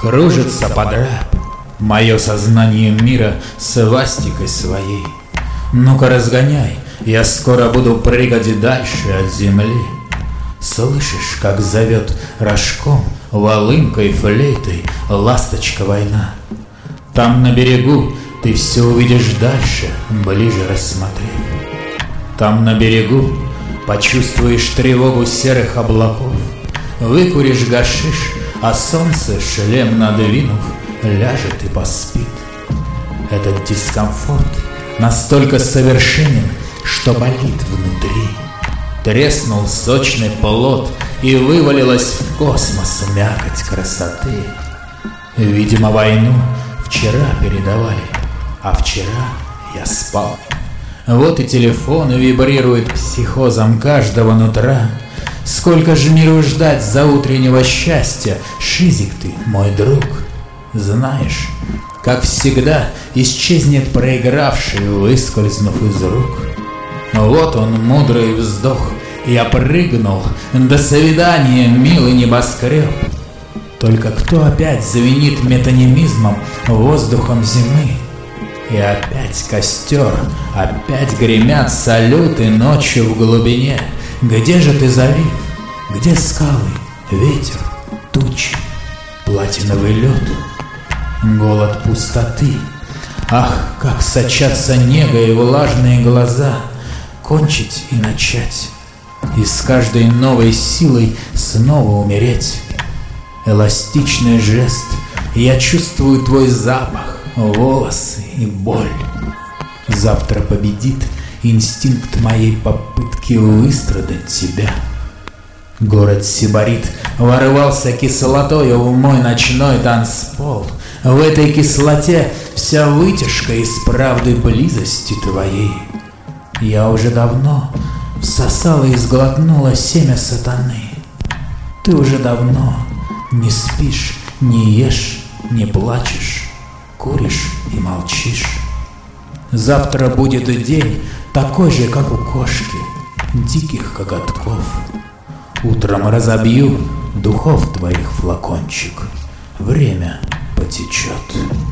Кружится под рэп мое сознание мира свастикой своей. Ну-ка разгоняй, я скоро буду прыгать дальше от земли. Слышишь, как зовет рожком, волынкой, флейтой ласточка война? Там на берегу ты все увидишь дальше, ближе рассмотрев. Там на берегу почувствуешь тревогу серых облаков, выкуришь гашиш, а солнце, шлем надвинув, ляжет и поспит. Этот дискомфорт настолько совершенен, что болит внутри. Треснул сочный плод, и вывалилась в космос мякоть красоты. Видимо, войну вчера передавали, а вчера я спал. Вот и телефон вибрирует психозом каждого нутра. Сколько же миру ждать за утреннего счастья, Шизик ты, мой друг. Знаешь, как всегда исчезнет проигравший, выскользнув из рук. Вот он, мудрый вздох, я прыгнул, до свидания, милый небоскреб. Только кто опять звенит метонимизмом, воздухом зимы? И опять костер, опять гремят салюты ночью в глубине. Где же ты, залив? Где скалы, ветер, тучи, платиновый лед? Голод пустоты. Ах, как сочатся негой влажные глаза. Кончить и начать, и с каждой новой силой снова умереть. Эластичный жест, я чувствую твой запах, волосы и боль. Завтра победит инстинкт моей попытки выстрадать тебя. Город сибарит ворвался кислотою в мой ночной танцпол. В этой кислоте вся вытяжка из правды близости твоей. Я уже давно всосала и сглотнула семя сатаны. Ты уже давно не спишь, не ешь, не плачешь, куришь и молчишь. Завтра будет день такой же, как у кошки, диких коготков. Утром разобью духов твоих флакончик, время потечет.